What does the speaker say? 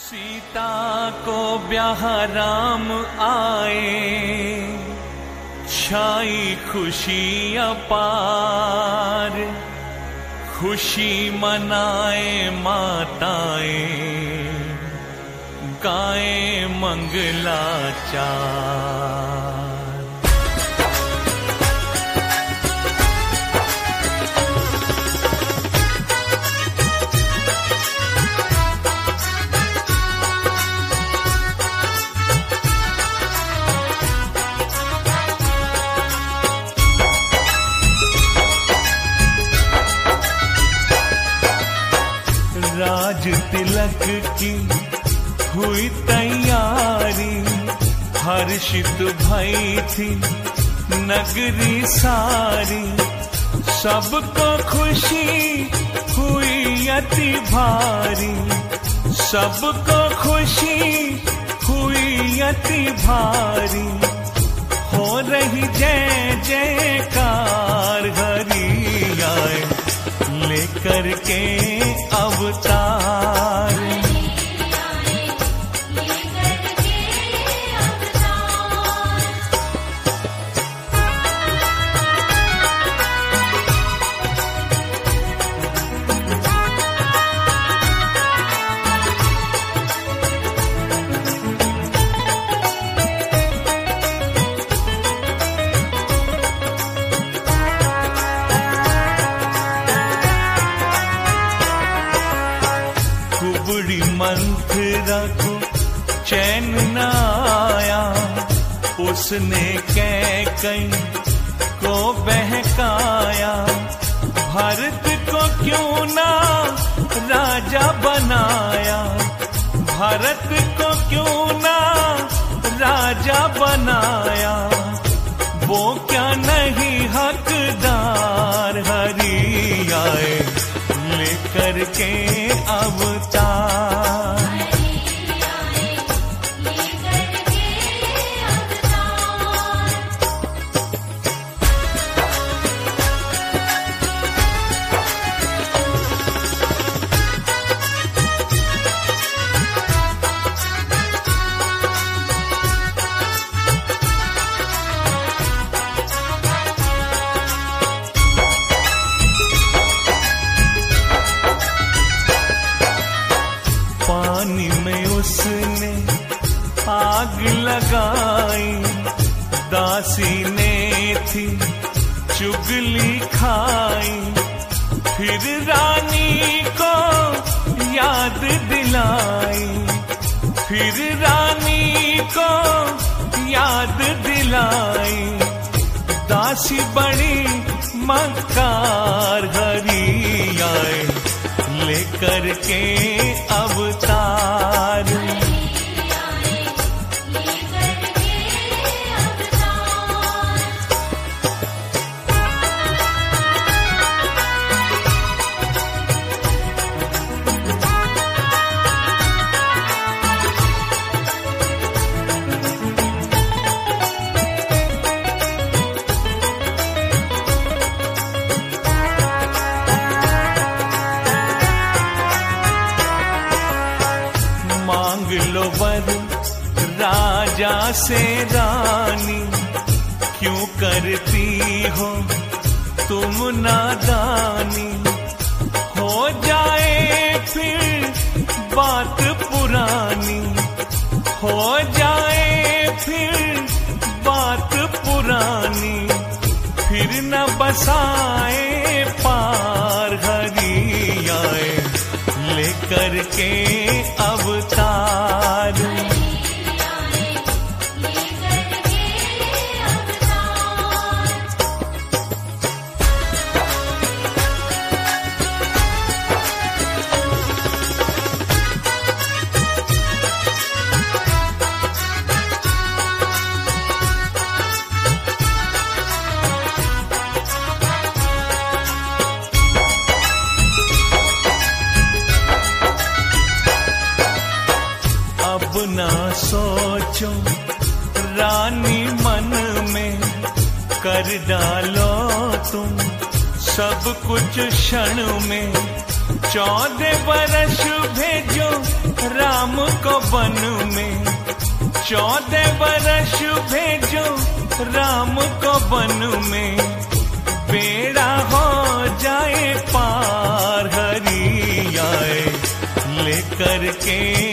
सीता को ब्याह राम आए, छाई खुशी अपार, खुशी मनाए माताएं, गाए मंगलाचार। राज तिलक की हुई तैयारी, हर्षित भई थी नगरी सारी, सबको खुशी हुई अति भारी, सबको खुशी हुई अति भारी, हो रही जय जयकार, हरि आए लेकर के अवतार। मंथरा को चैन न आया, उसने कैकई को बहकाया, भरत को क्यों ना राजा बनाया, भरत को क्यों ना राजा बनाया, वो क्या नहीं हकदार, हरि आए लेकर के अवतार। पानी में उसने आग लगाई, दासी ने थी चुगली खाई, फिर रानी को याद दिलाई, फिर रानी को याद दिलाई, दासी बड़ी मक्कार, हरि आए लेकर के अवतार। मांग लो वर राजा से रानी, क्यों करती हो तुम नादानी, हो जाए फिर बात पुरानी, हो जाए फिर बात पुरानी, फिर न बसाए पार, हरि आए लेकर के अवतार। अब ना सोचो रानी मन में, कर डालो तुम सब कुछ क्षण में, 14 बरस भेजो राम को वन में, 14 बरस भेजो राम को वन में, बेड़ा हो जाए पार हरि आए लेकर के